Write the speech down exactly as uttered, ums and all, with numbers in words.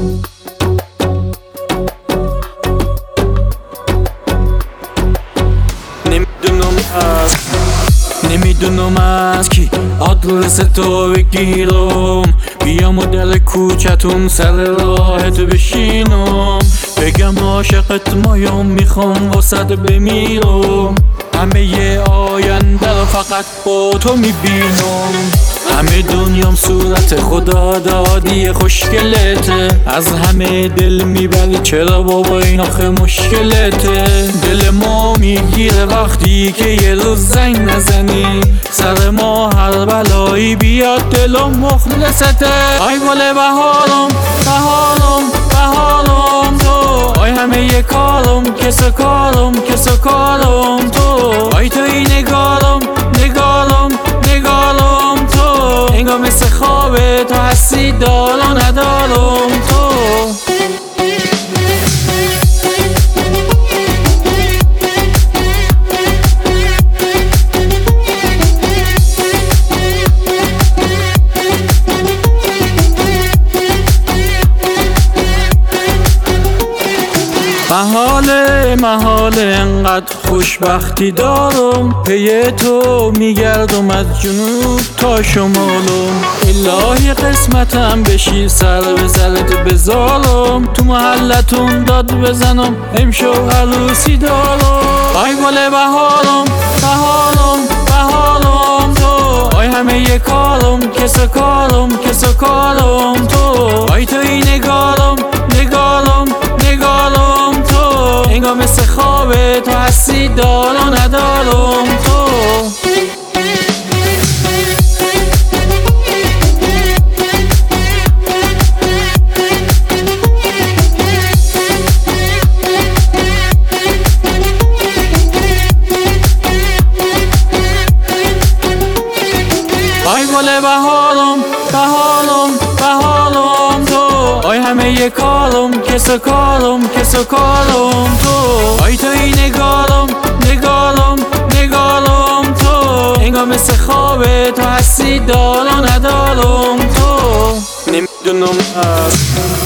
نمیدونم از نمیدونم از کی آدرس تو بگیرم، بیام و در کوچتون سر راهت بشینم، بگم عاشقت مایم میخوام واسد بمیرم، همه ی آینده رو فقط با تو میبینم، همه دنیام صورت خدا دادی خوشگلته، از همه دل میبری چرا بابا این آخه مشکلته، دل ما میگیره وقتی که یه روز زنگ نزنی، سر ما هر بلایی بیاد دلم مخلصته، آی گل بهارم بهارم بهارم تو، آی همه ی کارم کس و کارم کس و کارم تو، آی تو این نگارم نگارم نگارم تو، انگار مثل خوابه تو هستی دار و ندارم تو. محاله محاله انقدر خوشبختی دارم، پی تو میگردم از جنوب تا شمالم، الهی قسمتم بشی سر به سرت بذارم، تو محلتون داد بزنم امشب عروسی دارم، آی گل بهارم بهارم بهارم تو، آی همه ی کارم کس و کارم کس و کارم تو، آی تو این نگارم نگارم نگارم تو، انگار مثل خوابه تو هستی دار و ندارم تو. آی گل بهارم بهارم بهارم تو، آی همه ی کارم کس و کارم کس و کارم تو، آی تو این نگارم نگارم نگارم تو، انگار مثل خوابه تو هستی دار و ندارم تو. نمیدونم از